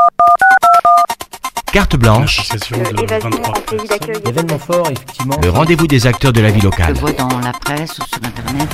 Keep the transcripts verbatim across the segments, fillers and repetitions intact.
Carte blanche, L'association de Évasion vingt-trois en pays d'accueil. personnes. Événement fort, effectivement. le rendez-vous des acteurs de la vie Je locale. le vois dans la presse ou sur internet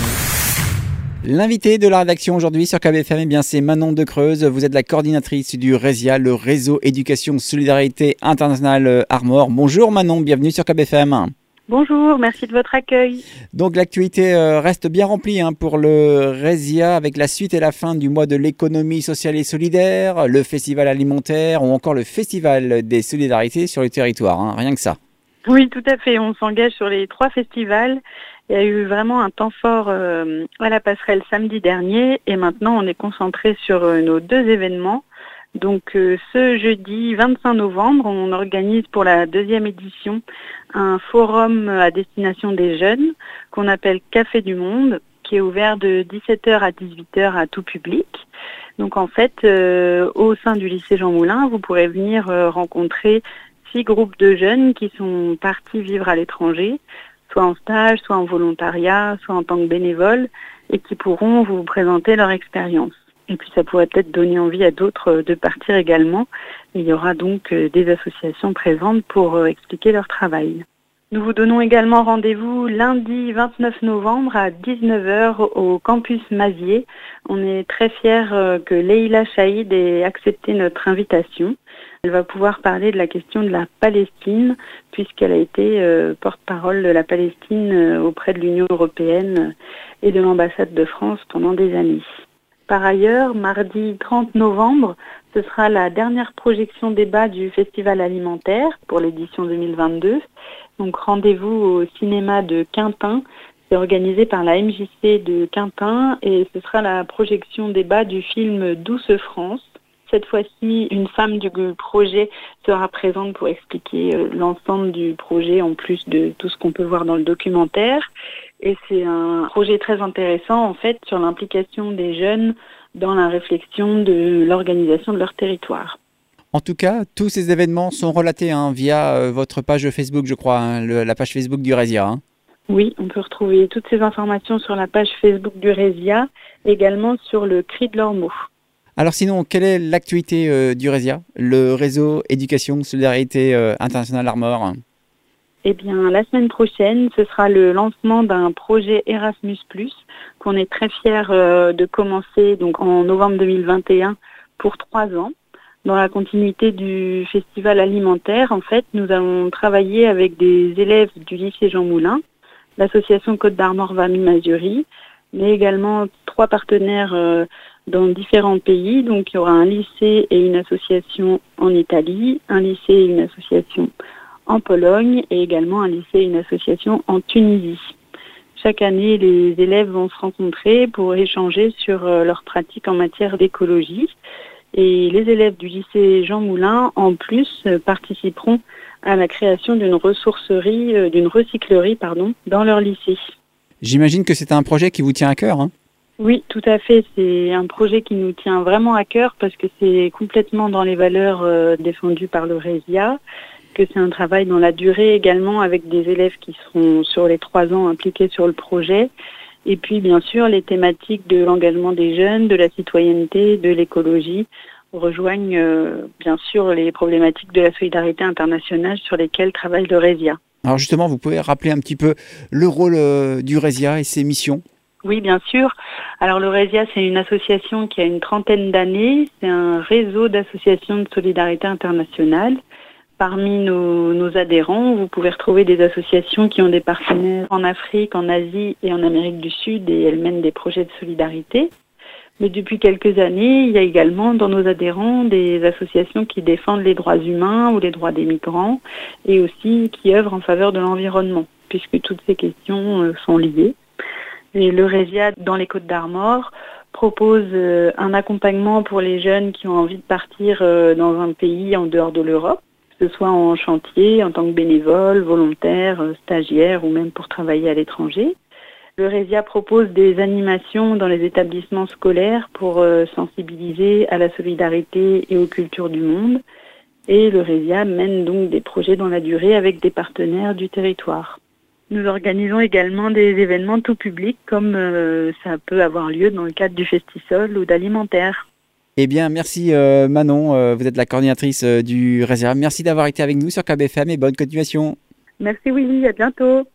et L'invité de la rédaction aujourd'hui sur K B F M, eh bien, c'est Manon de Creuse. Vous êtes la coordinatrice du RESIA, le réseau éducation solidarité internationale Armor. Bonjour Manon, bienvenue sur K B F M. Bonjour, merci de votre accueil. Donc l'actualité euh, reste bien remplie hein, pour le RESIA avec la suite et la fin du mois de l'économie sociale et solidaire, le festival alimentaire ou encore le festival des solidarités sur le territoire, hein, rien que ça. Oui, tout à fait. On s'engage sur les trois festivals. Il y a eu vraiment un temps fort euh, à la passerelle samedi dernier et maintenant on est concentré sur euh, nos deux événements. Donc euh, ce jeudi vingt-cinq novembre, on organise pour la deuxième édition un forum à destination des jeunes qu'on appelle Café du Monde, qui est ouvert de dix-sept heures à dix-huit heures à tout public. Donc en fait, euh, au sein du lycée Jean Moulin, vous pourrez venir euh, rencontrer six groupes de jeunes qui sont partis vivre à l'étranger, soit en stage, soit en volontariat, soit en tant que bénévoles, et qui pourront vous présenter leur expérience. Et puis ça pourrait peut-être donner envie à d'autres de partir également. Et il y aura donc des associations présentes pour expliquer leur travail. Nous vous donnons également rendez-vous lundi vingt-neuf novembre à dix-neuf heures au campus Mazier. On est très fiers que Leïla Chaïd ait accepté notre invitation. Elle va pouvoir parler de la question de la Palestine, puisqu'elle a été euh, porte-parole de la Palestine euh, auprès de l'Union européenne et de l'ambassade de France pendant des années. Par ailleurs, mardi trente novembre, ce sera la dernière projection débat du Festival alimentaire pour l'édition deux mille vingt-deux. Donc rendez-vous au cinéma de Quintin. C'est organisé par la M J C de Quintin et ce sera la projection débat du film Douce France. Cette fois-ci, une femme du projet sera présente pour expliquer l'ensemble du projet en plus de tout ce qu'on peut voir dans le documentaire. Et c'est un projet très intéressant en fait sur l'implication des jeunes dans la réflexion de l'organisation de leur territoire. En tout cas, tous ces événements sont relatés hein, via euh, votre page Facebook, je crois, hein, le, la page Facebook du RESIA. Hein. Oui, on peut retrouver toutes ces informations sur la page Facebook du RESIA, également sur le Cri de leurs mots. Alors sinon, quelle est l'actualité euh, du RESIA, le réseau éducation solidarité euh, internationale Armor? Eh bien, la semaine prochaine, ce sera le lancement d'un projet Erasmus plus, qu'on est très fiers euh, de commencer donc en novembre deux mille vingt et un pour trois ans. Dans la continuité du festival alimentaire, en fait, nous allons travailler avec des élèves du lycée Jean Moulin, l'association Côte d'Armor Vami Mazurie, mais également trois partenaires euh, dans différents pays. Donc, il y aura un lycée et une association en Italie, un lycée et une association en Pologne et également un lycée et une association en Tunisie. Chaque année, les élèves vont se rencontrer pour échanger sur euh, leurs pratiques en matière d'écologie. Et les élèves du lycée Jean Moulin, en plus, euh, participeront à la création d'une ressourcerie, euh, d'une recyclerie, pardon, dans leur lycée. J'imagine que c'est un projet qui vous tient à cœur. Hein. Oui, tout à fait. C'est un projet qui nous tient vraiment à cœur parce que c'est complètement dans les valeurs euh, défendues par le RESIA, que c'est un travail dans la durée également avec des élèves qui seront sur les trois ans impliqués sur le projet. Et puis, bien sûr, les thématiques de l'engagement des jeunes, de la citoyenneté, de l'écologie rejoignent euh, bien sûr les problématiques de la solidarité internationale sur lesquelles travaille le RESIA. Alors justement, vous pouvez rappeler un petit peu le rôle euh, du RESIA et ses missions? Oui, bien sûr. Alors le RESIA, c'est une association qui a une trentaine d'années. C'est un réseau d'associations de solidarité internationale. Parmi nos, nos adhérents, vous pouvez retrouver des associations qui ont des partenaires en Afrique, en Asie et en Amérique du Sud et elles mènent des projets de solidarité. Mais depuis quelques années, il y a également dans nos adhérents des associations qui défendent les droits humains ou les droits des migrants et aussi qui œuvrent en faveur de l'environnement, puisque toutes ces questions sont liées. Et le RESIA, dans les Côtes d'Armor, propose un accompagnement pour les jeunes qui ont envie de partir dans un pays en dehors de l'Europe, que ce soit en chantier, en tant que bénévole, volontaire, stagiaire ou même pour travailler à l'étranger. Le RESIA propose des animations dans les établissements scolaires pour euh, sensibiliser à la solidarité et aux cultures du monde. Et le RESIA mène donc des projets dans la durée avec des partenaires du territoire. Nous organisons également des événements tout public comme euh, ça peut avoir lieu dans le cadre du Festisol ou d'Alimentaire. Eh bien, merci euh, Manon, euh, vous êtes la coordinatrice euh, du Résia. Merci d'avoir été avec nous sur K B F M et bonne continuation. Merci Willy, à bientôt.